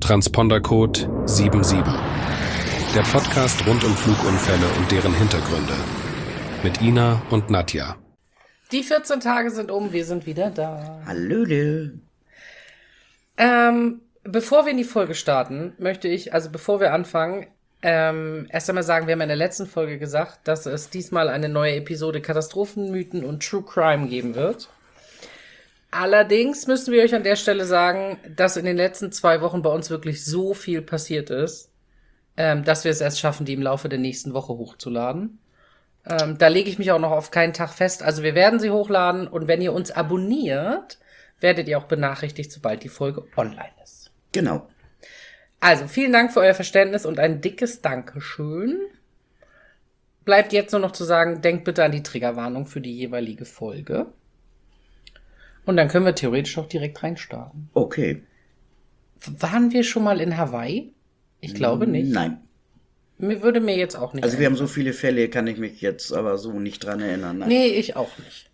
Transpondercode 77. Der Podcast rund um Flugunfälle und deren Hintergründe. Mit Ina und Nadja. Die 14 Tage sind um, wir sind wieder da. Hallöle. Bevor wir in die Folge starten, möchte ich, also bevor wir anfangen, erst einmal sagen, wir haben in der letzten Folge gesagt, dass es diesmal eine neue Episode Katastrophenmythen und True Crime geben wird. Allerdings müssen wir euch an der Stelle sagen, dass in den letzten 2 Wochen bei uns wirklich so viel passiert ist, dass wir es erst schaffen, die im Laufe der nächsten Woche hochzuladen. Da lege ich mich auch noch auf keinen Tag fest. Also wir werden sie hochladen und wenn ihr uns abonniert, werdet ihr auch benachrichtigt, sobald die Folge online ist. Genau. Also, vielen Dank für euer Verständnis und ein dickes Dankeschön. Bleibt jetzt nur noch zu sagen, denkt bitte an die Triggerwarnung für die jeweilige Folge. Und dann können wir theoretisch auch direkt reinstarten. Okay. Waren wir schon mal in Hawaii? Ich glaube nicht. Nein. Würde mir jetzt auch nicht Also wir haben so viele Fälle, kann ich mich jetzt aber so nicht dran erinnern. Nein. Nee, ich auch nicht.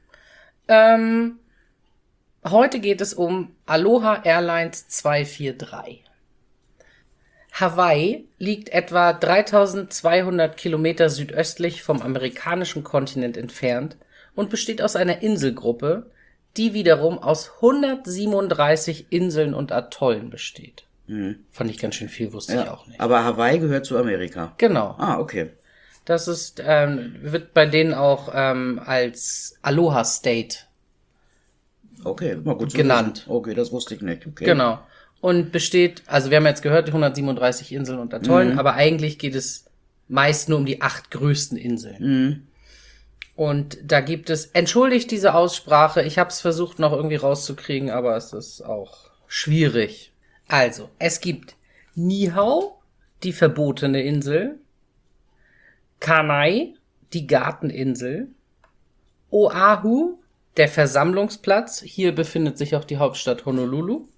Heute geht es um Aloha Airlines 243. Hawaii liegt etwa 3200 Kilometer südöstlich vom amerikanischen Kontinent entfernt und besteht aus einer Inselgruppe, die wiederum aus 137 Inseln und Atollen besteht. Fand ich ganz schön viel, wusste ich auch nicht. Aber Hawaii gehört zu Amerika. Genau. Ah, okay. Das ist, wird bei denen auch als Aloha State Okay, mal gut zu genannt. wissen. Okay, das wusste ich nicht. Okay. Genau. Und besteht, also wir haben jetzt gehört, 137 Inseln und Atollen, aber eigentlich geht es meist nur um die 8 größten Inseln. Und da gibt es, entschuldigt diese Aussprache, ich habe es versucht noch irgendwie rauszukriegen, aber es ist auch schwierig. Also, es gibt Niihau, die verbotene Insel, Kanai, die Garteninsel, Oahu, der Versammlungsplatz, hier befindet sich auch die Hauptstadt Honolulu,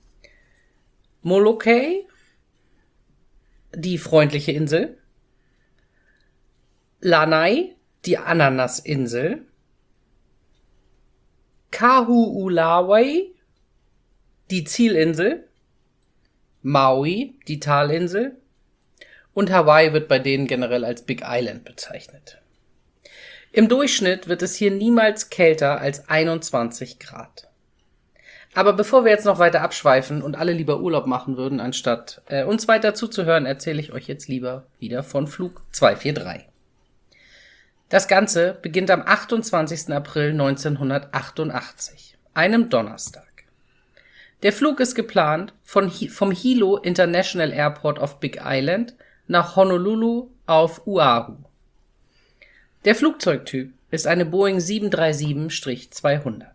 Molokai, die freundliche Insel, Lanai, die Ananasinsel, Kaho'olawe, die Zielinsel, Maui, die Talinsel und Hawaii wird bei denen generell als Big Island bezeichnet. Im Durchschnitt wird es hier niemals kälter als 21 Grad. Aber bevor wir jetzt noch weiter abschweifen und alle lieber Urlaub machen würden, anstatt uns weiter zuzuhören, erzähle ich euch jetzt lieber wieder von Flug 243. Das Ganze beginnt am 28. April 1988, einem Donnerstag. Der Flug ist geplant vom Hilo International Airport auf Big Island nach Honolulu auf Oahu. Der Flugzeugtyp ist eine Boeing 737-200.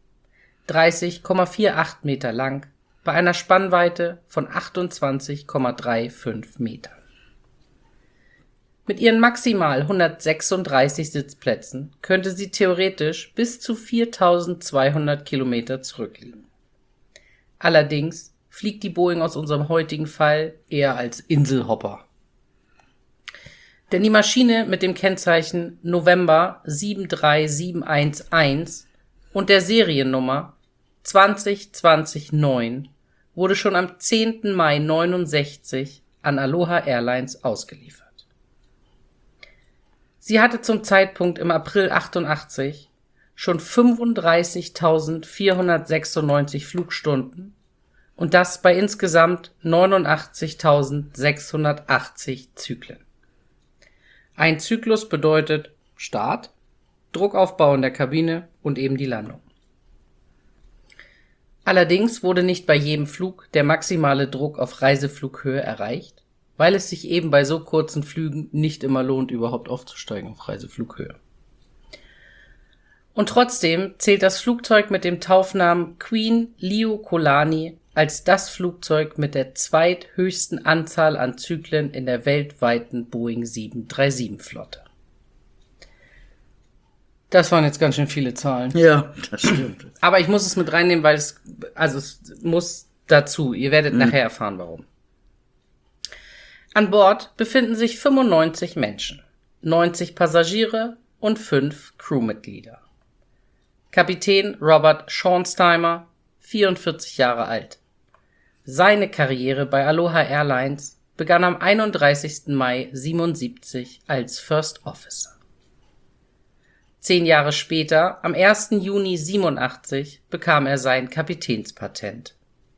30,48 Meter lang, bei einer Spannweite von 28,35 Metern. Mit ihren maximal 136 Sitzplätzen könnte sie theoretisch bis zu 4200 Kilometer zurückliegen. Allerdings fliegt die Boeing aus unserem heutigen Fall eher als Inselhopper. Denn die Maschine mit dem Kennzeichen November 73711 und der Seriennummer 20209 wurde schon am 10. Mai 1969 an Aloha Airlines ausgeliefert. Sie hatte zum Zeitpunkt im April 88 schon 35.496 Flugstunden und das bei insgesamt 89.680 Zyklen. Ein Zyklus bedeutet Start, Druckaufbau in der Kabine und eben die Landung. Allerdings wurde nicht bei jedem Flug der maximale Druck auf Reiseflughöhe erreicht, weil es sich eben bei so kurzen Flügen nicht immer lohnt, überhaupt aufzusteigen auf Reiseflughöhe. Und trotzdem zählt das Flugzeug mit dem Taufnamen Queen Liokolani als das Flugzeug mit der zweithöchsten Anzahl an Zyklen in der weltweiten Boeing 737-Flotte. Das waren jetzt ganz schön viele Zahlen. Ja, das stimmt. Aber ich muss es mit reinnehmen, weil es muss dazu. Ihr werdet nachher erfahren, warum. An Bord befinden sich 95 Menschen, 90 Passagiere und 5 Crewmitglieder. Kapitän Robert Schornsteimer, 44 Jahre alt. Seine Karriere bei Aloha Airlines begann am 31. Mai 1977 als First Officer. 10 Jahre später, am 1. Juni 1987, bekam er sein Kapitänspatent.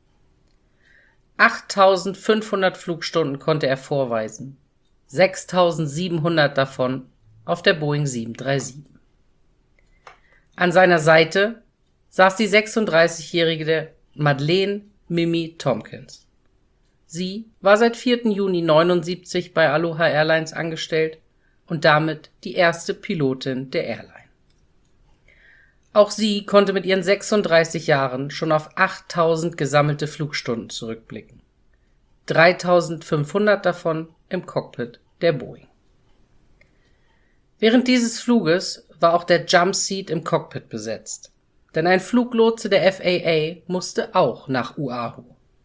8.500 Flugstunden konnte er vorweisen, 6.700 davon auf der Boeing 737. An seiner Seite saß die 36-jährige Madeleine Mimi Tompkins. Sie war seit 4. Juni 1979 bei Aloha Airlines angestellt und damit die erste Pilotin der Airline. Auch sie konnte mit ihren 36 Jahren schon auf 8.000 gesammelte Flugstunden zurückblicken. 3.500 davon im Cockpit der Boeing. Während dieses Fluges war auch der Jump Seat im Cockpit besetzt, denn ein Fluglotse der FAA musste auch nach Oahu.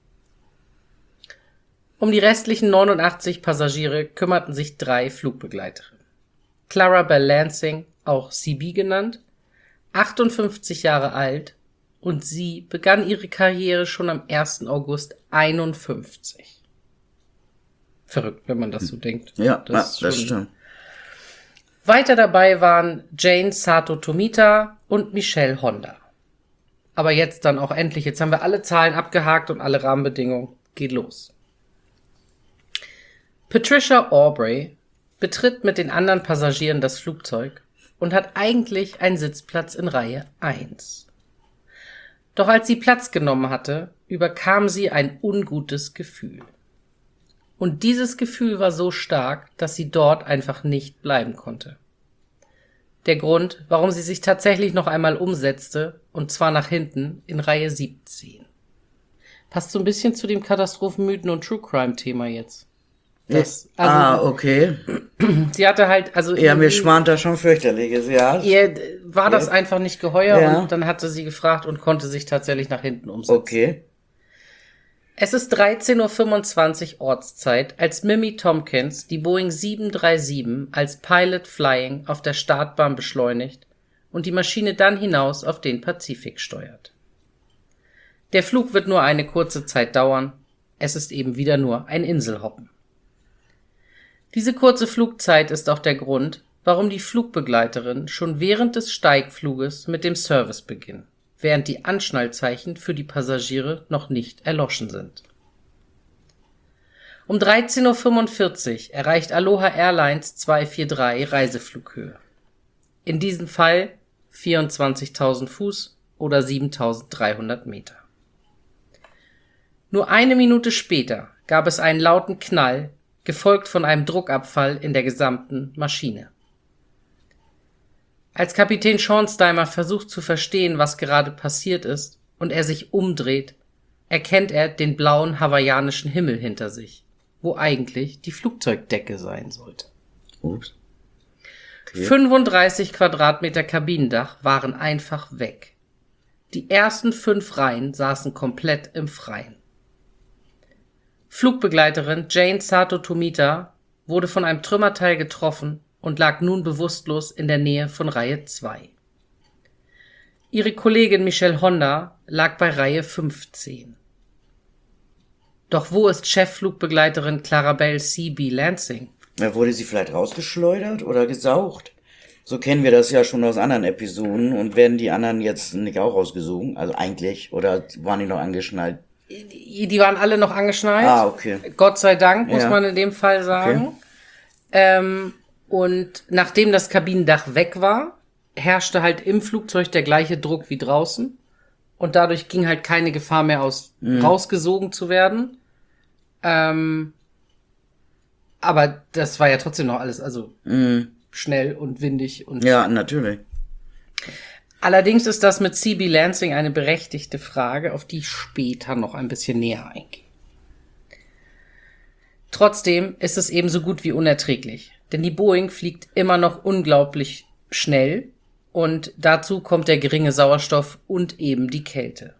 Um die restlichen 89 Passagiere kümmerten sich 3 Flugbegleiterinnen. Clarabelle Lansing, auch CB genannt, 58 Jahre alt, und sie begann ihre Karriere schon am 1. August 51. Verrückt, wenn man das so denkt. Ja, das stimmt. Weiter dabei waren Jane Sato Tomita und Michelle Honda. Aber jetzt dann auch endlich, jetzt haben wir alle Zahlen abgehakt und alle Rahmenbedingungen. Geht los. Patricia Aubrey betritt mit den anderen Passagieren das Flugzeug und hat eigentlich einen Sitzplatz in Reihe 1. Doch als sie Platz genommen hatte, überkam sie ein ungutes Gefühl. Und dieses Gefühl war so stark, dass sie dort einfach nicht bleiben konnte. Der Grund, warum sie sich tatsächlich noch einmal umsetzte, und zwar nach hinten in Reihe 17. Passt so ein bisschen zu dem Katastrophenmythen- und True-Crime-Thema jetzt. Okay. Sie hatte halt, also... Ja, mir schwant da schon fürchterliches, ja. Ihr war das einfach nicht geheuer und dann hatte sie gefragt und konnte sich tatsächlich nach hinten umsetzen. Okay. Es ist 13.25 Uhr Ortszeit, als Mimi Tompkins die Boeing 737 als Pilot Flying auf der Startbahn beschleunigt und die Maschine dann hinaus auf den Pazifik steuert. Der Flug wird nur eine kurze Zeit dauern. Es ist eben wieder nur ein Inselhoppen. Diese kurze Flugzeit ist auch der Grund, warum die Flugbegleiterin schon während des Steigfluges mit dem Service beginnt, während die Anschnallzeichen für die Passagiere noch nicht erloschen sind. Um 13.45 Uhr erreicht Aloha Airlines 243 Reiseflughöhe. In diesem Fall 24.000 Fuß oder 7.300 Meter. Nur eine Minute später gab es einen lauten Knall, gefolgt von einem Druckabfall in der gesamten Maschine. Als Kapitän Schornsteimer versucht zu verstehen, was gerade passiert ist, und er sich umdreht, erkennt er den blauen hawaiianischen Himmel hinter sich, wo eigentlich die Flugzeugdecke sein sollte. Ups. Okay. 35 Quadratmeter Kabinendach waren einfach weg. Die ersten 5 Reihen saßen komplett im Freien. Flugbegleiterin Jane Sato Tomita wurde von einem Trümmerteil getroffen und lag nun bewusstlos in der Nähe von Reihe 2. Ihre Kollegin Michelle Honda lag bei Reihe 15. Doch wo ist Chefflugbegleiterin Clarabelle C.B. Lansing? Wurde sie vielleicht rausgeschleudert oder gesaugt? So kennen wir das ja schon aus anderen Episoden. Und werden die anderen jetzt nicht auch rausgesogen? Also eigentlich? Oder waren die noch angeschnallt? Die waren alle noch angeschnallt. Ah, okay. Gott sei Dank, muss man in dem Fall sagen. Okay. Und nachdem das Kabinendach weg war, herrschte halt im Flugzeug der gleiche Druck wie draußen. Und dadurch ging halt keine Gefahr mehr rausgesogen zu werden. Aber das war ja trotzdem noch alles, also schnell und windig. Und ja, natürlich. Allerdings ist das mit C.B. Lansing eine berechtigte Frage, auf die ich später noch ein bisschen näher eingehe. Trotzdem ist es ebenso gut wie unerträglich, denn die Boeing fliegt immer noch unglaublich schnell und dazu kommt der geringe Sauerstoff und eben die Kälte.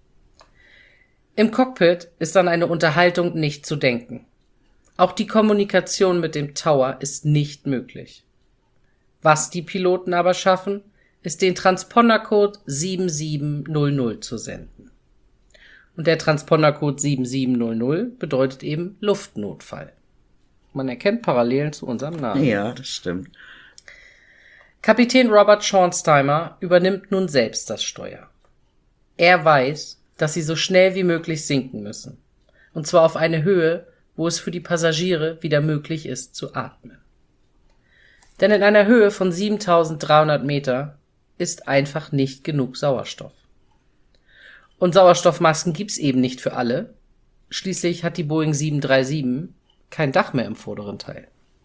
Im Cockpit ist an eine Unterhaltung nicht zu denken. Auch die Kommunikation mit dem Tower ist nicht möglich. Was die Piloten aber schaffen, ist den Transpondercode 7700 zu senden. Und der Transpondercode 7700 bedeutet eben Luftnotfall. Man erkennt Parallelen zu unserem Namen. Ja, das stimmt. Kapitän Robert Schornsteimer übernimmt nun selbst das Steuer. Er weiß, dass sie so schnell wie möglich sinken müssen. Und zwar auf eine Höhe, wo es für die Passagiere wieder möglich ist zu atmen. Denn in einer Höhe von 7300 Meter ist einfach nicht genug Sauerstoff. Und Sauerstoffmasken gibt's eben nicht für alle. Schließlich hat die Boeing 737 kein Dach mehr im vorderen Teil.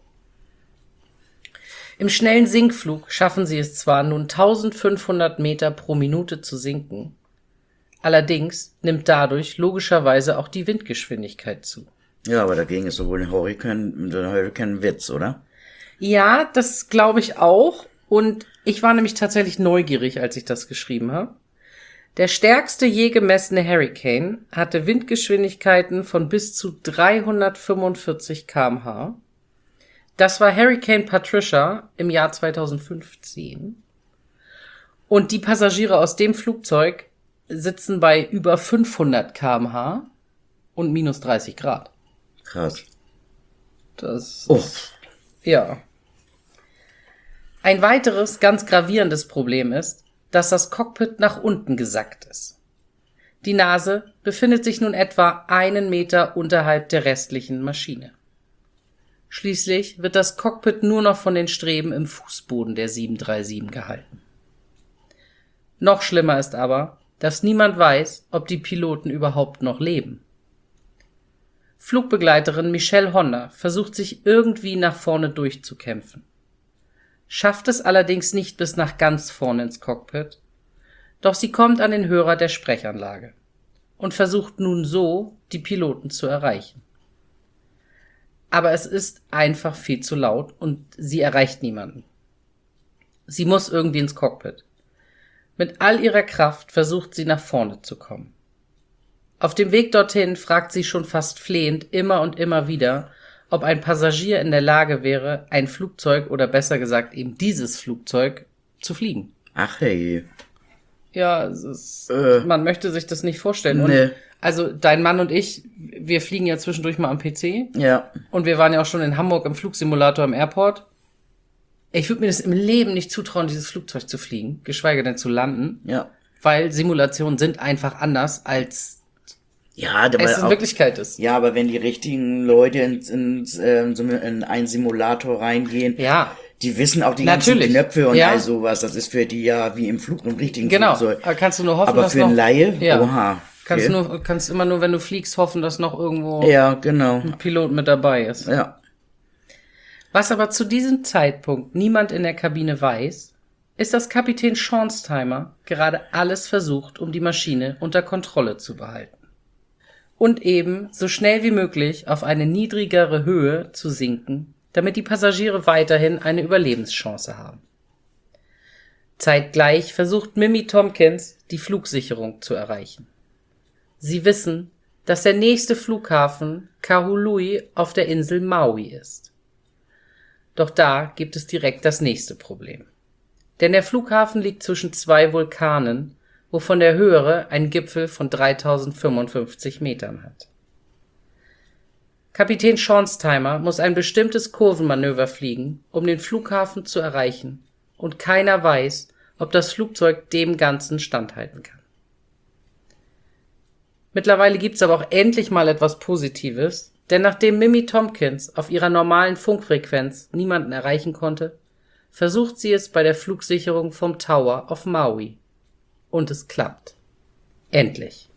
Im schnellen Sinkflug schaffen sie es zwar, nun 1500 Meter pro Minute zu sinken, allerdings nimmt dadurch logischerweise auch die Windgeschwindigkeit zu. Ja, aber dagegen ist sowohl ein Hurrikan Witz, oder? Ja, das glaube ich auch. Und ich war nämlich tatsächlich neugierig, als ich das geschrieben habe. Der stärkste je gemessene Hurricane hatte Windgeschwindigkeiten von bis zu 345 km/h. Das war Hurricane Patricia im Jahr 2015. Und die Passagiere aus dem Flugzeug sitzen bei über 500 km/h und minus 30 Grad. Krass. Das ja. Ein weiteres ganz gravierendes Problem ist, dass das Cockpit nach unten gesackt ist. Die Nase befindet sich nun etwa 1 Meter unterhalb der restlichen Maschine. Schließlich wird das Cockpit nur noch von den Streben im Fußboden der 737 gehalten. Noch schlimmer ist aber, dass niemand weiß, ob die Piloten überhaupt noch leben. Flugbegleiterin Michelle Honda versucht sich irgendwie nach vorne durchzukämpfen. Schafft es allerdings nicht bis nach ganz vorne ins Cockpit, doch sie kommt an den Hörer der Sprechanlage und versucht nun so, die Piloten zu erreichen. Aber es ist einfach viel zu laut und sie erreicht niemanden. Sie muss irgendwie ins Cockpit. Mit all ihrer Kraft versucht sie nach vorne zu kommen. Auf dem Weg dorthin fragt sie schon fast flehend immer und immer wieder, ob ein Passagier in der Lage wäre, ein Flugzeug oder besser gesagt eben dieses Flugzeug zu fliegen. Ach hey. Ja, man möchte sich das nicht vorstellen. Und Nee. also dein Mann und ich, wir fliegen ja zwischendurch mal am PC. Ja. Und wir waren ja auch schon in Hamburg im Flugsimulator im Airport. Ich würde mir das im Leben nicht zutrauen, dieses Flugzeug zu fliegen, geschweige denn zu landen. Ja. Weil Simulationen sind einfach anders, als Ja, es in Wirklichkeit ist. Ja, aber wenn die richtigen Leute in einen Simulator reingehen, Ja, die wissen auch die Natürlich. ganzen Knöpfe und Ja. all sowas. Das ist für die ja wie im richtigen genau. Flugzeug. Aber kannst du nur hoffen, Aber dass für noch... einen Laie, Ja. oha. Okay. Kannst immer nur, wenn du fliegst, hoffen, dass noch irgendwo Ja, genau. ein Pilot mit dabei ist. Ja. Was aber zu diesem Zeitpunkt niemand in der Kabine weiß, ist, dass Kapitän Schornsteimer gerade alles versucht, um die Maschine unter Kontrolle zu behalten. Und eben so schnell wie möglich auf eine niedrigere Höhe zu sinken, damit die Passagiere weiterhin eine Überlebenschance haben. Zeitgleich versucht Mimi Tompkins, die Flugsicherung zu erreichen. Sie wissen, dass der nächste Flughafen Kahului auf der Insel Maui ist. Doch da gibt es direkt das nächste Problem. Denn der Flughafen liegt zwischen 2 Vulkanen, wovon der höhere einen Gipfel von 3055 Metern hat. Kapitän Schornsteimer muss ein bestimmtes Kurvenmanöver fliegen, um den Flughafen zu erreichen, und keiner weiß, ob das Flugzeug dem Ganzen standhalten kann. Mittlerweile gibt's aber auch endlich mal etwas Positives, denn nachdem Mimi Tompkins auf ihrer normalen Funkfrequenz niemanden erreichen konnte, versucht sie es bei der Flugsicherung vom Tower auf Maui. Und es klappt. Endlich.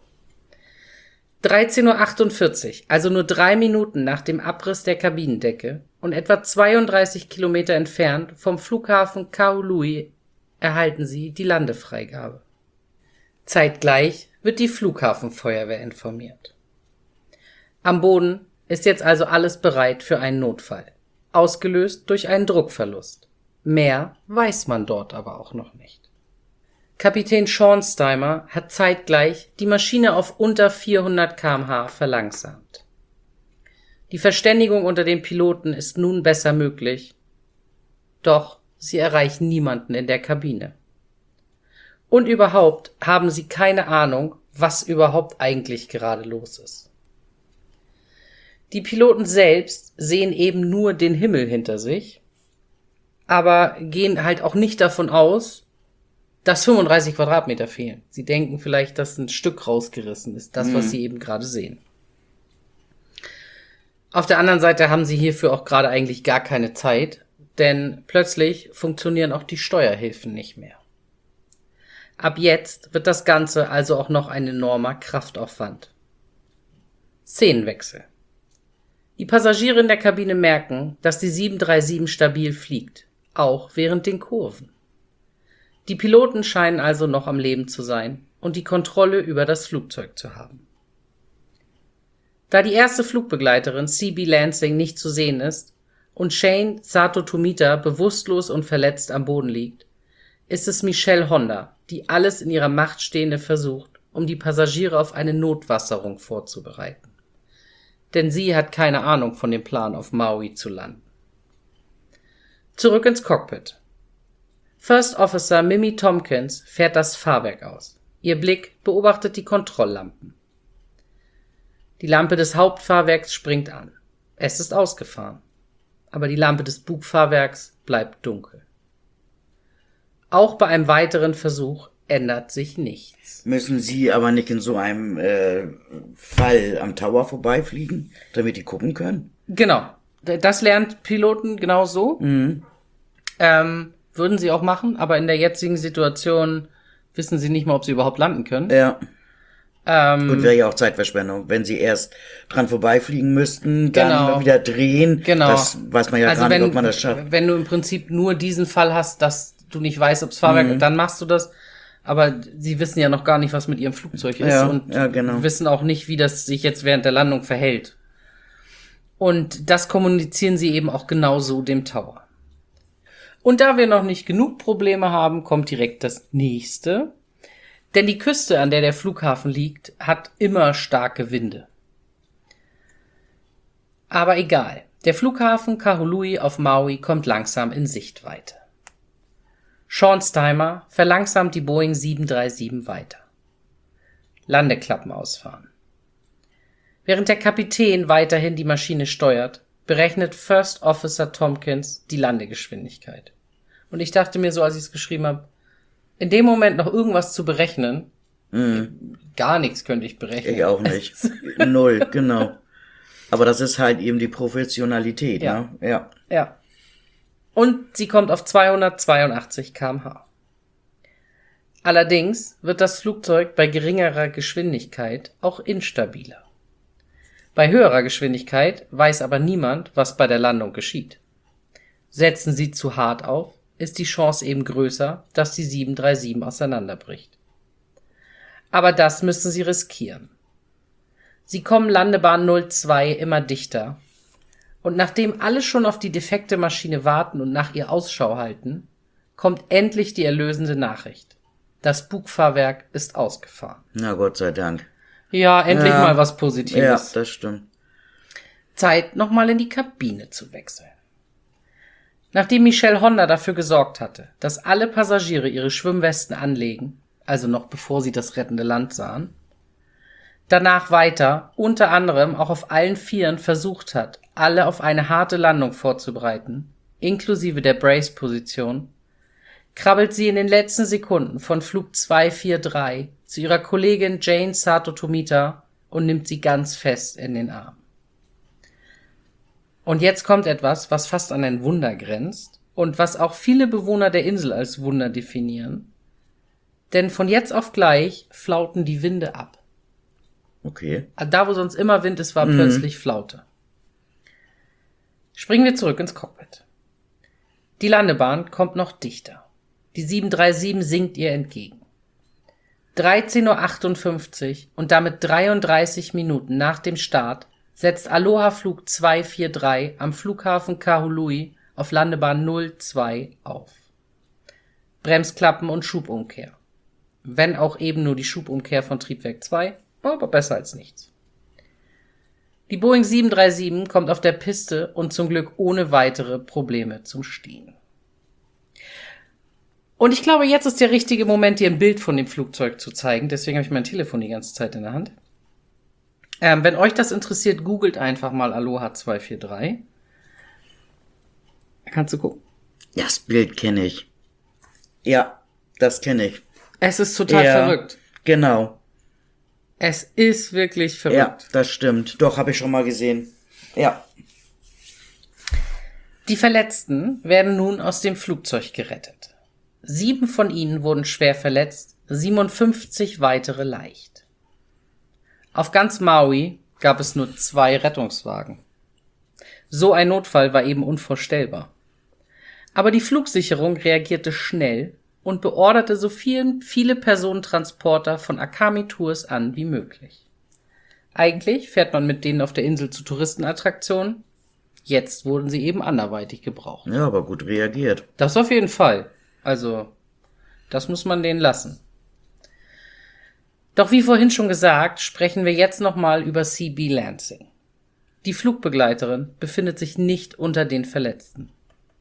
13:48 Uhr, also nur 3 Minuten nach dem Abriss der Kabinendecke und etwa 32 Kilometer entfernt vom Flughafen Kahului, erhalten sie die Landefreigabe. Zeitgleich wird die Flughafenfeuerwehr informiert. Am Boden ist jetzt also alles bereit für einen Notfall, ausgelöst durch einen Druckverlust. Mehr weiß man dort aber auch noch nicht. Kapitän Schornsteimer hat zeitgleich die Maschine auf unter 400 km/h verlangsamt. Die Verständigung unter den Piloten ist nun besser möglich, doch sie erreichen niemanden in der Kabine. Und überhaupt haben sie keine Ahnung, was überhaupt eigentlich gerade los ist. Die Piloten selbst sehen eben nur den Himmel hinter sich, aber gehen halt auch nicht davon aus, dass 35 Quadratmeter fehlen. Sie denken vielleicht, dass ein Stück rausgerissen ist, das, was sie eben gerade sehen. Auf der anderen Seite haben sie hierfür auch gerade eigentlich gar keine Zeit, denn plötzlich funktionieren auch die Steuerhilfen nicht mehr. Ab jetzt wird das Ganze also auch noch ein enormer Kraftaufwand. Szenenwechsel. Die Passagiere in der Kabine merken, dass die 737 stabil fliegt, auch während den Kurven. Die Piloten scheinen also noch am Leben zu sein und die Kontrolle über das Flugzeug zu haben. Da die erste Flugbegleiterin CB Lansing nicht zu sehen ist und Shane Sato Tomita bewusstlos und verletzt am Boden liegt, ist es Michelle Honda, die alles in ihrer Macht Stehende versucht, um die Passagiere auf eine Notwasserung vorzubereiten. Denn sie hat keine Ahnung von dem Plan, auf Maui zu landen. Zurück ins Cockpit. First Officer Mimi Tompkins fährt das Fahrwerk aus. Ihr Blick beobachtet die Kontrolllampen. Die Lampe des Hauptfahrwerks springt an. Es ist ausgefahren. Aber die Lampe des Bugfahrwerks bleibt dunkel. Auch bei einem weiteren Versuch ändert sich nichts. Müssen Sie aber nicht in so einem Fall am Tower vorbeifliegen, damit die gucken können? Genau. Das lernt Piloten genau so. Würden sie auch machen, aber in der jetzigen Situation wissen sie nicht mal, ob sie überhaupt landen können. Ja. Und wäre ja auch Zeitverschwendung, wenn sie erst dran vorbeifliegen müssten, dann wieder drehen. Genau. Das weiß man ja gar nicht, ob man das schafft. Wenn du im Prinzip nur diesen Fall hast, dass du nicht weißt, ob's Fahrwerk, dann machst du das. Aber sie wissen ja noch gar nicht, was mit ihrem Flugzeug ist und wissen auch nicht, wie das sich jetzt während der Landung verhält. Und das kommunizieren sie eben auch genauso dem Tower. Und da wir noch nicht genug Probleme haben, kommt direkt das nächste. Denn die Küste, an der der Flughafen liegt, hat immer starke Winde. Aber egal. Der Flughafen Kahului auf Maui kommt langsam in Sichtweite. Sean Steimer verlangsamt die Boeing 737 weiter. Landeklappen ausfahren. Während der Kapitän weiterhin die Maschine steuert, berechnet First Officer Tompkins die Landegeschwindigkeit. Und ich dachte mir so, als ich es geschrieben habe, in dem Moment noch irgendwas zu berechnen, gar nichts könnte ich berechnen. Ich auch nicht. 0, genau. Aber das ist halt eben die Professionalität, Ja. Ne? Ja. Und sie kommt auf 282 km/h. Allerdings wird das Flugzeug bei geringerer Geschwindigkeit auch instabiler. Bei höherer Geschwindigkeit weiß aber niemand, was bei der Landung geschieht. Setzen sie zu hart auf, ist die Chance eben größer, dass die 737 auseinanderbricht. Aber das müssen sie riskieren. Sie kommen Landebahn 02 immer dichter. Und nachdem alle schon auf die defekte Maschine warten und nach ihr Ausschau halten, kommt endlich die erlösende Nachricht. Das Bugfahrwerk ist ausgefahren. Na Gott sei Dank. Ja, endlich mal was Positives. Ja, das stimmt. Zeit, nochmal in die Kabine zu wechseln. Nachdem Michelle Honda dafür gesorgt hatte, dass alle Passagiere ihre Schwimmwesten anlegen, also noch bevor sie das rettende Land sahen, danach weiter, unter anderem auch auf allen Vieren versucht hat, alle auf eine harte Landung vorzubereiten, inklusive der Brace-Position, krabbelt sie in den letzten Sekunden von Flug 243 zu ihrer Kollegin Jane Sato Tomita und nimmt sie ganz fest in den Arm. Und jetzt kommt etwas, was fast an ein Wunder grenzt und was auch viele Bewohner der Insel als Wunder definieren. Denn von jetzt auf gleich flauten die Winde ab. Okay. Da, wo sonst immer Wind ist, war plötzlich Flaute. Springen wir zurück ins Cockpit. Die Landebahn kommt noch dichter. Die 737 sinkt ihr entgegen. 13:58 Uhr und damit 33 Minuten nach dem Start setzt Aloha Flug 243 am Flughafen Kahului auf Landebahn 02 auf. Bremsklappen und Schubumkehr. Wenn auch eben nur die Schubumkehr von Triebwerk 2, aber besser als nichts. Die Boeing 737 kommt auf der Piste und zum Glück ohne weitere Probleme zum Stehen. Und ich glaube, jetzt ist der richtige Moment, dir ein Bild von dem Flugzeug zu zeigen. Deswegen habe ich mein Telefon die ganze Zeit in der Hand. Wenn euch das interessiert, googelt einfach mal Aloha 243. Kannst du gucken? Das Bild kenne ich. Ja, das kenne ich. Es ist total verrückt. Genau. Es ist wirklich verrückt. Ja, das stimmt. Doch, habe ich schon mal gesehen. Ja. Die Verletzten werden nun aus dem Flugzeug gerettet. 7 von ihnen wurden schwer verletzt, 57 weitere leicht. Auf ganz Maui gab es nur 2 Rettungswagen. So ein Notfall war eben unvorstellbar. Aber die Flugsicherung reagierte schnell und beorderte so viele Personentransporter von Akami Tours an wie möglich. Eigentlich fährt man mit denen auf der Insel zu Touristenattraktionen. Jetzt wurden sie eben anderweitig gebraucht. Ja, aber gut reagiert. Das auf jeden Fall. Also, das muss man denen lassen. Doch wie vorhin schon gesagt, sprechen wir jetzt nochmal über CB Lansing. Die Flugbegleiterin befindet sich nicht unter den Verletzten.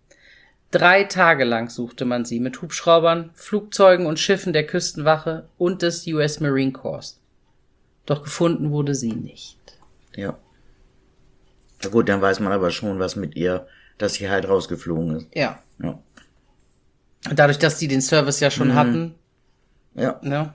3 Tage lang suchte man sie mit Hubschraubern, Flugzeugen und Schiffen der Küstenwache und des US Marine Corps. Doch gefunden wurde sie nicht. Ja. Na gut, dann weiß man aber schon, was mit ihr, dass sie halt rausgeflogen ist. Ja. Ja. Dadurch, dass die den Service ja schon hatten. Ja. Ja.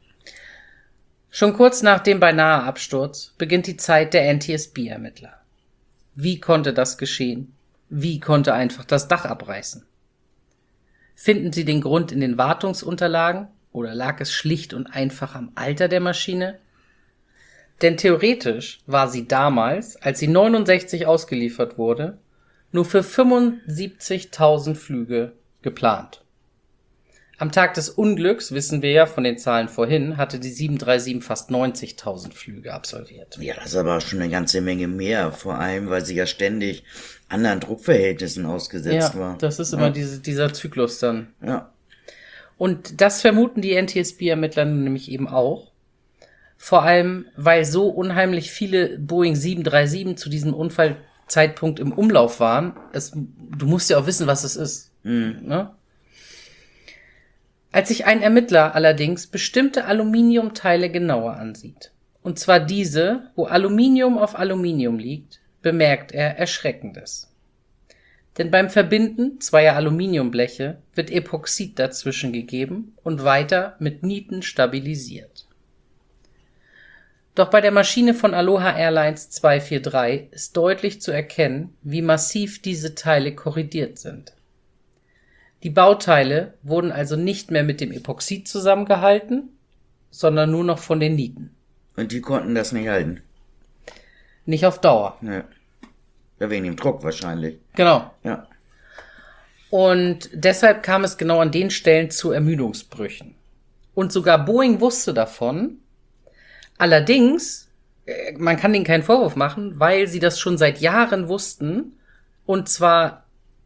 Schon kurz nach dem beinahe Absturz beginnt die Zeit der NTSB-Ermittler. Wie konnte das geschehen? Wie konnte einfach das Dach abreißen? Finden Sie den Grund in den Wartungsunterlagen oder lag es schlicht und einfach am Alter der Maschine? Denn theoretisch war sie damals, als sie 69 ausgeliefert wurde, nur für 75.000 Flüge geplant. Am Tag des Unglücks, wissen wir ja von den Zahlen vorhin, hatte die 737 fast 90.000 Flüge absolviert. Ja, das ist aber schon eine ganze Menge mehr, vor allem, weil sie ja ständig anderen Druckverhältnissen ausgesetzt war. Ja, das ist immer dieser Zyklus dann. Ja. Und das vermuten die NTSB-Ermittler nämlich eben auch. Vor allem, weil so unheimlich viele Boeing 737 zu diesem Unfallzeitpunkt im Umlauf waren. Du musst ja auch wissen, was es ist. Ne? Als sich ein Ermittler allerdings bestimmte Aluminiumteile genauer ansieht, und zwar diese, wo Aluminium auf Aluminium liegt, bemerkt er Erschreckendes. Denn beim Verbinden zweier Aluminiumbleche wird Epoxid dazwischen gegeben und weiter mit Nieten stabilisiert. Doch bei der Maschine von Aloha Airlines 243 ist deutlich zu erkennen, wie massiv diese Teile korrodiert sind. Die Bauteile wurden also nicht mehr mit dem Epoxid zusammengehalten, sondern nur noch von den Nieten. Und die konnten das nicht halten. Nicht auf Dauer. Ja. Ja, wegen dem Druck wahrscheinlich. Genau. Ja. Und deshalb kam es genau an den Stellen zu Ermüdungsbrüchen. Und sogar Boeing wusste davon. Allerdings, man kann denen keinen Vorwurf machen, weil sie das schon seit Jahren wussten. Und zwar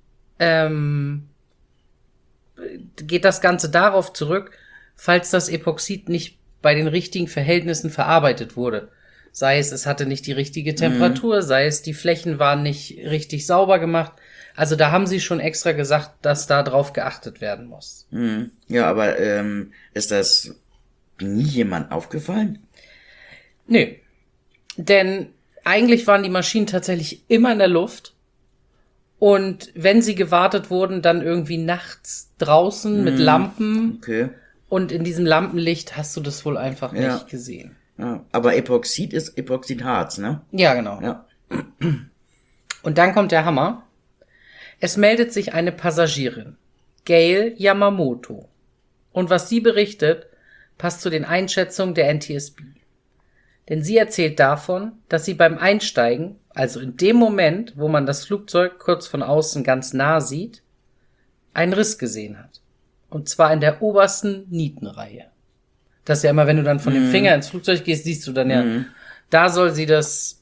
geht das Ganze darauf zurück, falls das Epoxid nicht bei den richtigen Verhältnissen verarbeitet wurde. Sei es hatte nicht die richtige Temperatur, sei es die Flächen waren nicht richtig sauber gemacht. Also da haben sie schon extra gesagt, dass da drauf geachtet werden muss. Ja, aber ist das nie jemand aufgefallen? Nö. Denn eigentlich waren die Maschinen tatsächlich immer in der Luft. Und wenn sie gewartet wurden, dann irgendwie nachts draußen mit Lampen. Okay. Und in diesem Lampenlicht hast du das wohl einfach nicht gesehen. Ja, aber Epoxid ist Epoxidharz, ne? Ja, genau. Ja. Und dann kommt der Hammer. Es meldet sich eine Passagierin, Gail Yamamoto. Und was sie berichtet, passt zu den Einschätzungen der NTSB. Denn sie erzählt davon, dass sie beim Einsteigen, also in dem Moment, wo man das Flugzeug kurz von außen ganz nah sieht, einen Riss gesehen hat. Und zwar in der obersten Nietenreihe. Das ist ja immer, wenn du dann von dem Finger ins Flugzeug gehst, siehst du dann ja, da soll sie das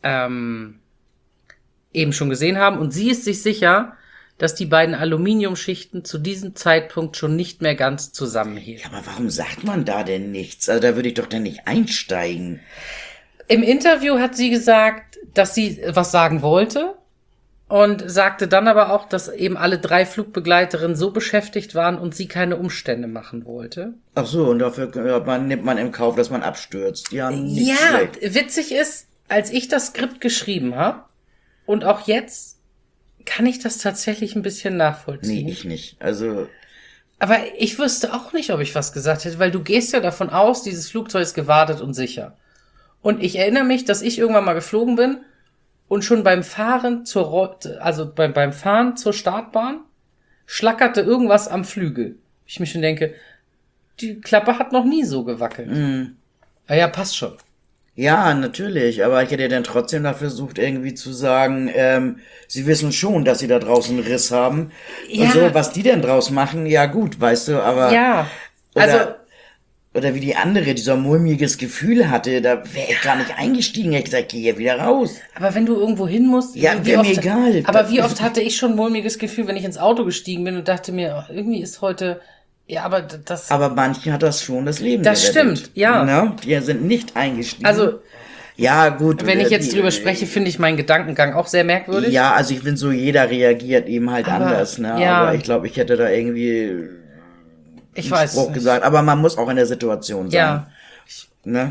eben schon gesehen haben. Und sie ist sich sicher, dass die beiden Aluminiumschichten zu diesem Zeitpunkt schon nicht mehr ganz zusammenhielten. Ja, aber warum sagt man da denn nichts? Also da würde ich doch dann nicht einsteigen. Im Interview hat sie gesagt, dass sie was sagen wollte, Und sagte dann aber auch, dass eben alle 3 Flugbegleiterinnen so beschäftigt waren und sie keine Umstände machen wollte. Ach so, und dafür nimmt man im Kauf, dass man abstürzt. Ja, nicht Ja, schlecht. witzig ist, als ich das Skript geschrieben habe und auch jetzt kann ich das tatsächlich ein bisschen nachvollziehen. Nee, ich nicht. Also, Aber ich wüsste auch nicht, ob ich was gesagt hätte, weil du gehst ja davon aus, dieses Flugzeug ist gewartet und sicher. Und ich erinnere mich, dass ich irgendwann mal geflogen bin und schon beim Fahren beim Fahren zur Startbahn schlackerte irgendwas am Flügel. Ich mir schon denke, die Klappe hat noch nie so gewackelt. Ja, passt schon. ja, natürlich, aber ich hätte dann trotzdem da versucht, irgendwie zu sagen, sie wissen schon, dass sie da draußen einen Riss haben. Ja. Und so, was die denn draus machen, ja gut, weißt du, aber... Ja, Oder wie die andere, dieser mulmiges Gefühl hatte, da wäre ich gar nicht eingestiegen. Ich gesagt, geh hier wieder raus. aber wenn du irgendwo hin musst, Ja, wäre mir egal. Aber wie oft hatte ich schon ein mulmiges Gefühl, wenn ich ins Auto gestiegen bin und dachte mir, oh, irgendwie ist heute, ja, aber das, Aber manchen hat das schon das Leben Das gerettet. stimmt, ja. Na, die sind nicht eingestiegen. also, ja, gut. wenn ich jetzt die- drüber spreche, finde ich meinen Gedankengang auch sehr merkwürdig. Ja, also ich finde so, jeder reagiert eben halt Aber, anders, ne? ja. Aber ich glaube, ich hätte da irgendwie Ich einen weiß Spruch nicht. gesagt. Aber man muss auch in der Situation sein. Ja. Ne?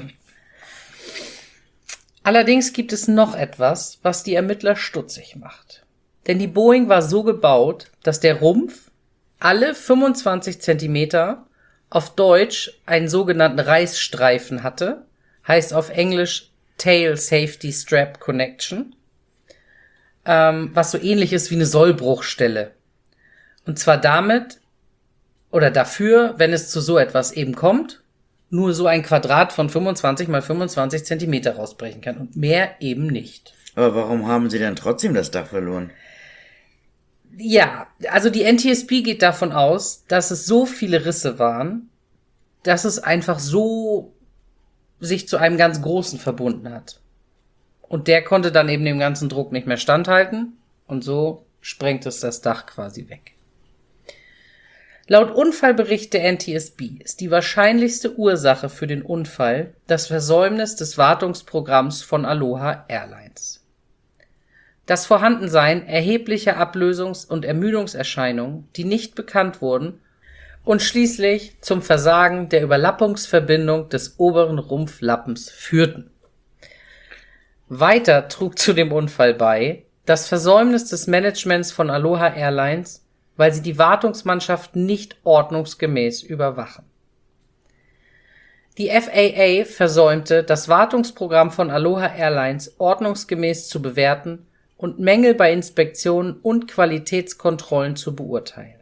Allerdings gibt es noch etwas, was die Ermittler stutzig macht. Denn die Boeing war so gebaut, dass der Rumpf alle 25 Zentimeter auf Deutsch einen sogenannten Reißstreifen hatte, heißt auf Englisch Tail Safety Strap Connection, was so ähnlich ist wie eine Sollbruchstelle. Und zwar damit oder dafür, wenn es zu so etwas eben kommt, nur so ein Quadrat von 25 mal 25 Zentimeter rausbrechen kann und mehr eben nicht. Aber warum haben sie denn trotzdem das Dach verloren? Ja, also die NTSB geht davon aus, dass es so viele Risse waren, dass es einfach so sich zu einem ganz großen verbunden hat. Und der konnte dann eben dem ganzen Druck nicht mehr standhalten und so sprengt es das Dach quasi weg. Laut Unfallbericht der NTSB ist die wahrscheinlichste Ursache für den Unfall das Versäumnis des Wartungsprogramms von Aloha Airlines. Das Vorhandensein erheblicher Ablösungs- und Ermüdungserscheinungen, die nicht bekannt wurden, und schließlich zum Versagen der Überlappungsverbindung des oberen Rumpflappens führten. Weiter trug zu dem Unfall bei das Versäumnis des Managements von Aloha Airlines, weil sie die Wartungsmannschaft nicht ordnungsgemäß überwachen. Die FAA versäumte, das Wartungsprogramm von Aloha Airlines ordnungsgemäß zu bewerten und Mängel bei Inspektionen und Qualitätskontrollen zu beurteilen.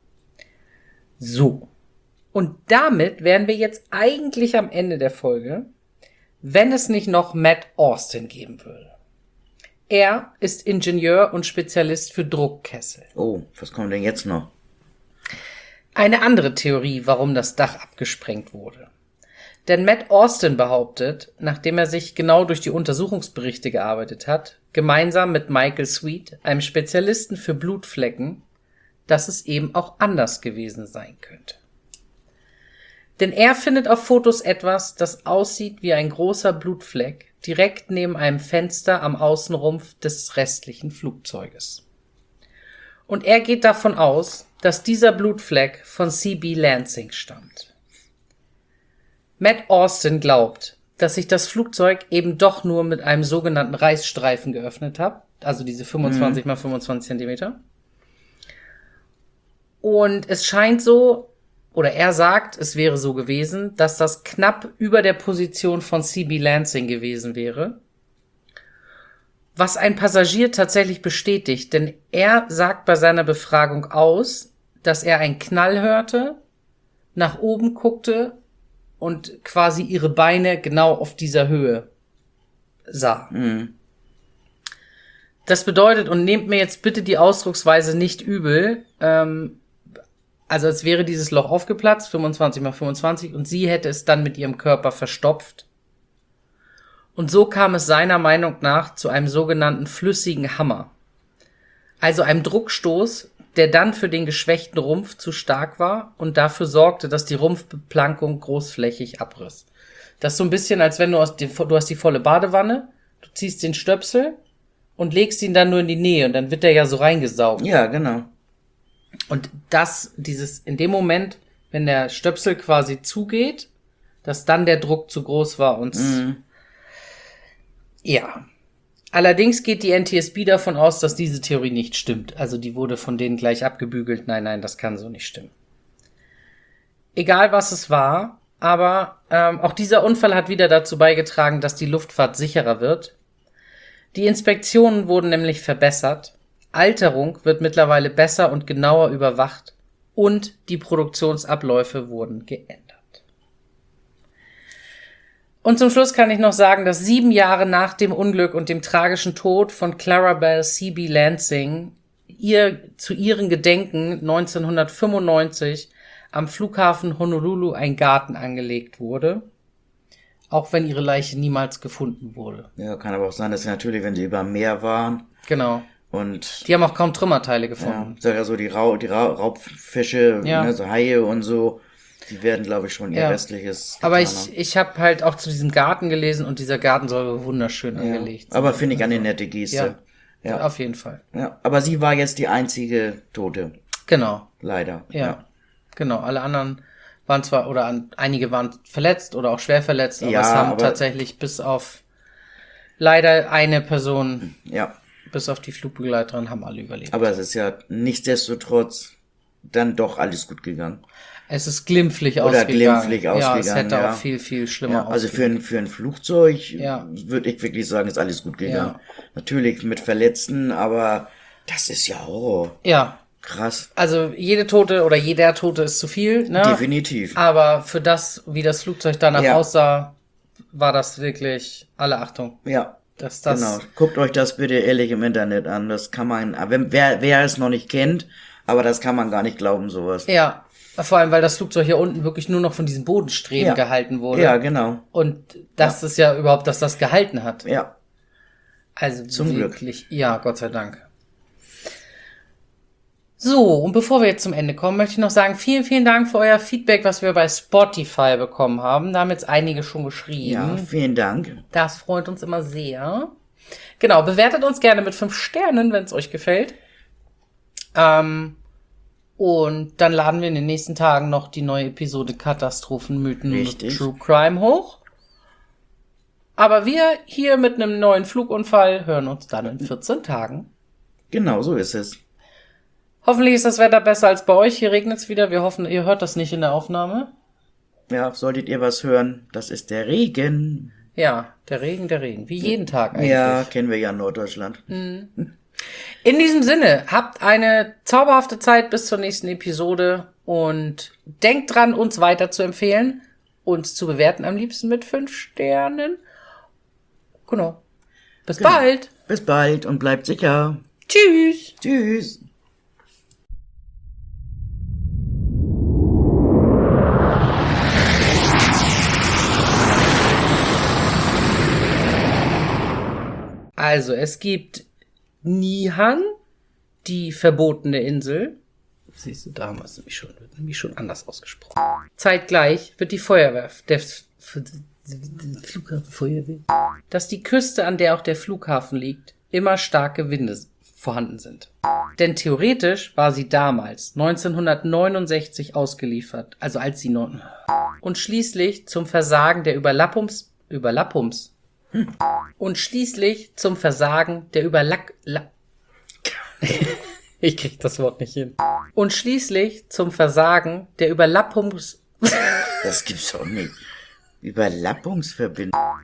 So. Und damit wären wir jetzt eigentlich am Ende der Folge, wenn es nicht noch Matt Austin geben würde. Er ist Ingenieur und Spezialist für Druckkessel. Oh, was kommt denn jetzt noch? Eine andere Theorie, warum das Dach abgesprengt wurde. Denn Matt Austin behauptet, nachdem er sich genau durch die Untersuchungsberichte gearbeitet hat, gemeinsam mit Michael Sweet, einem Spezialisten für Blutflecken, dass es eben auch anders gewesen sein könnte. Denn er findet auf Fotos etwas, das aussieht wie ein großer Blutfleck, direkt neben einem Fenster am Außenrumpf des restlichen Flugzeuges. Und er geht davon aus, dass dieser Blutfleck von CB Lansing stammt. Matt Austin glaubt, dass sich das Flugzeug eben doch nur mit einem sogenannten Reißstreifen geöffnet hat, also diese 25 mal 25 Zentimeter. Und es scheint so, oder er sagt, es wäre so gewesen, dass das knapp über der Position von CB Lansing gewesen wäre. Was ein Passagier tatsächlich bestätigt, denn er sagt bei seiner Befragung aus, dass er einen Knall hörte, nach oben guckte und quasi ihre Beine genau auf dieser Höhe sah. Das bedeutet, und nehmt mir jetzt bitte die Ausdrucksweise nicht übel, also als wäre dieses Loch aufgeplatzt, 25 mal 25, und sie hätte es dann mit ihrem Körper verstopft. Und so kam es seiner Meinung nach zu einem sogenannten flüssigen Hammer. Also einem Druckstoß, der dann für den geschwächten Rumpf zu stark war und dafür sorgte, dass die Rumpfbeplankung großflächig abriss. Das ist so ein bisschen, als wenn du hast die volle Badewanne, du ziehst den Stöpsel und legst ihn dann nur in die Nähe und dann wird der ja so reingesaugt. Ja, genau. Und in dem Moment, wenn der Stöpsel quasi zugeht, dass dann der Druck zu groß war und ja. Allerdings geht die NTSB davon aus, dass diese Theorie nicht stimmt. Also die wurde von denen gleich abgebügelt. Nein, das kann so nicht stimmen. Egal was es war, aber auch dieser Unfall hat wieder dazu beigetragen, dass die Luftfahrt sicherer wird. Die Inspektionen wurden nämlich verbessert. Alterung wird mittlerweile besser und genauer überwacht und die Produktionsabläufe wurden geändert. Und zum Schluss kann ich noch sagen, dass 7 Jahre nach dem Unglück und dem tragischen Tod von Clarabelle C.B. Lansing zu ihren Gedenken 1995 am Flughafen Honolulu ein Garten angelegt wurde, auch wenn ihre Leiche niemals gefunden wurde. Ja, kann aber auch sein, dass sie natürlich, wenn sie über dem Meer waren Genau. und Die haben auch kaum Trümmerteile ja, gefunden. sag ja so die Raubfische, Ja. ne, so Haie und so, die werden, glaube ich, schon ihr Ja. Restliches getan Aber haben. ich habe halt auch zu diesem Garten gelesen und dieser Garten soll wunderschön angelegt sein. Aber finde ich eine nette Geste. Ja. Auf jeden Fall. Ja. Aber sie war jetzt die einzige Tote, Genau. leider. Ja. Genau. Alle anderen waren zwar, einige waren verletzt oder auch schwer verletzt, aber Ja, es haben aber- tatsächlich bis auf leider eine Person, Ja. bis auf die Flugbegleiterin, haben alle überlebt. Aber es ist ja nichtsdestotrotz dann doch alles gut gegangen. Es ist glimpflich Oder ausgegangen. glimpflich Ja, es ausgegangen, hätte ja. auch viel, viel schlimmer Ja, also ausgegangen. für ein Flugzeug Ja. würde ich wirklich sagen, ist alles gut gegangen. Ja. Natürlich mit Verletzten, aber das ist ja Horror. Ja, Krass. also jeder Tote ist zu viel, ne? Definitiv. Aber für das, wie das Flugzeug danach Ja. aussah, war das wirklich alle Achtung. Ja. Dass das, Genau. Guckt euch das bitte ehrlich im Internet an. Das kann man, wer es noch nicht kennt, aber das kann man gar nicht glauben, sowas. Ja, vor allem, weil das Flugzeug hier unten wirklich nur noch von diesen Bodenstreben Ja. gehalten wurde. Ja, genau. Und das ist ja überhaupt, dass das gehalten hat. Ja. Also Zum Glück. wirklich, ja, Gott sei Dank. So, und bevor wir jetzt zum Ende kommen, möchte ich noch sagen, vielen, vielen Dank für euer Feedback, was wir bei Spotify bekommen haben. Da haben jetzt einige schon geschrieben. Ja, vielen Dank. Das freut uns immer sehr. Genau, bewertet uns gerne mit 5 Sternen, wenn es euch gefällt. Und dann laden wir in den nächsten Tagen noch die neue Episode Katastrophen, Mythen und Richtig. True Crime hoch. Aber wir hier mit einem neuen Flugunfall hören uns dann in 14 Tagen. Genau, so ist es. Hoffentlich ist das Wetter besser als bei euch. Hier regnet es wieder. Wir hoffen, ihr hört das nicht in der Aufnahme. Ja, solltet ihr was hören, das ist der Regen. Ja, der Regen. Wie jeden Tag eigentlich. Ja, kennen wir ja in Norddeutschland. In diesem Sinne, habt eine zauberhafte Zeit bis zur nächsten Episode und denkt dran, uns weiter zu empfehlen, uns zu bewerten, am liebsten mit 5 Sternen. Genau. Bis bald. Bis bald und bleibt sicher. Tschüss. Tschüss. Also, es gibt Nihan, die verbotene Insel. Siehst du, da haben wir es wird nämlich schon anders ausgesprochen. Zeitgleich wird die Feuerwehr, Flughafenfeuerwehr, dass die Küste, an der auch der Flughafen liegt, immer starke Winde vorhanden sind. Denn theoretisch war sie damals, 1969, ausgeliefert, also als sie und schließlich zum Versagen der ich krieg das Wort nicht hin. Und schließlich zum Versagen der Das gibt's doch nicht. Überlappungsverbindung.